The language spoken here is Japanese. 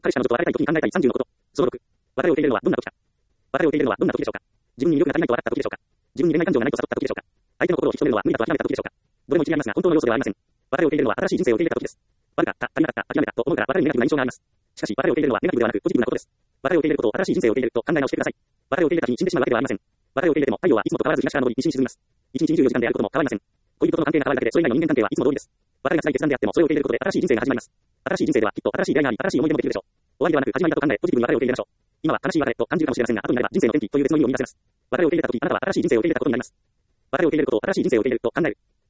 彼氏彼女と別れたい時に考えたい30のこと。その6。別れを受け入れるのはどんな時か。別れを受け入れるのはどんな時でしょうか。自分に魅力が足りないと笑った時でしょうか。自分に恋愛感情がないと悟った時でしょうか。相手の心を引き止めるのは無理だと諦めた時でしょうか。どれも一理ありますが、本当の要素ではありません。別れを受け入れるのは新しい人生を受け入れた時です。悪かった、足りなかった、諦めたと思うから別れにネガティブな印象があります。しかし、別れを受け入れるのはネガティブではなくポジティブなことです。別れを受け入れることを新しい人生を受け入れると考え直してください。別れを受け入れた時に死んでしまうわけではありません。別れを受け入れても太陽はいつもと変わらず東から昇り西に沈みます。1日24時間であることも変わりません。恋人との関係が変わるだけでそれ以外の人間関係はいつも通りです。別れが辛い決断であってもそれを受け入れることで新しい人生が始まります。新しい人生ではきっと新しい出会いがあり、新しい思い出もできるでしょう。終わりではなく始まりだと考え、ポジティブに別れを受け入れましょう。今は悲しい別れと感じるかもしれませんが、後になれば人生の転機という別の意味を見出せます。別れを受け入れた時、あなたは新しい人生を受け入れたことになります。別れを受け入れることを新しい人生を受け入れると考える。